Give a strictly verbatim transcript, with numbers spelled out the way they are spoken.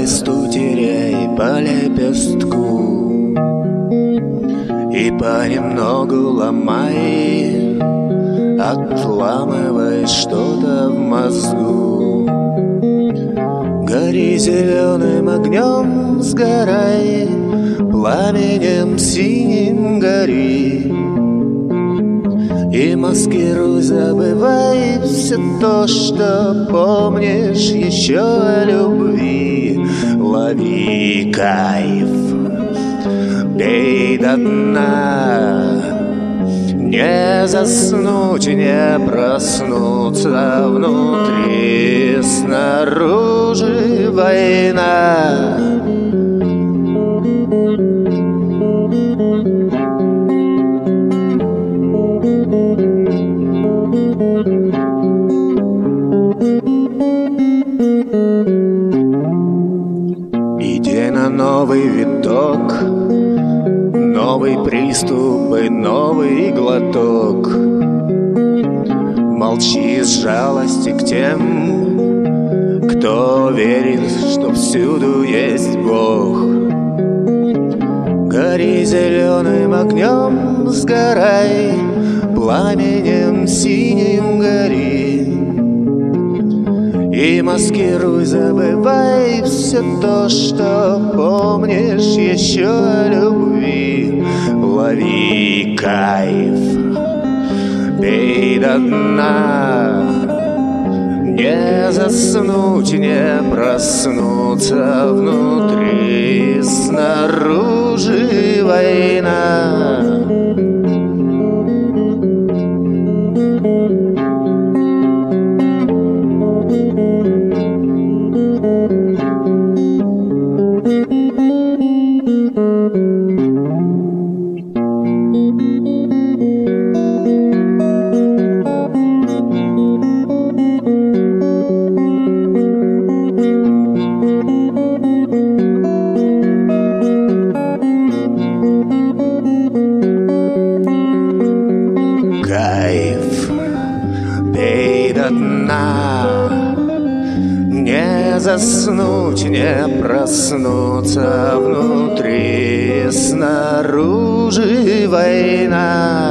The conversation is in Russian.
листу теряй по лепестку и понемногу ломай, отламывай что-то в мозгу. Гори зеленым огнем, сгорай, пламенем синим гори. И маскируй, забывай все то, что помнишь еще о любви. Лови кайф, пей до дна, не заснуть, не проснуться внутри, снаружи война. Иди на новый виток, новый приступ и новый глоток. Молчи с жалости к тем, кто верит, что всюду есть Бог. Гори зеленым огнем, сгорай, пламенем синим гори. И маскируй, забывай все то, что помнишь еще о любви. Лови кайф, пей до дна, не заснуть, не проснуться внутри, снаружи война. Кайф, пей до дна, не заснуть, не проснуться внутри, снаружи война.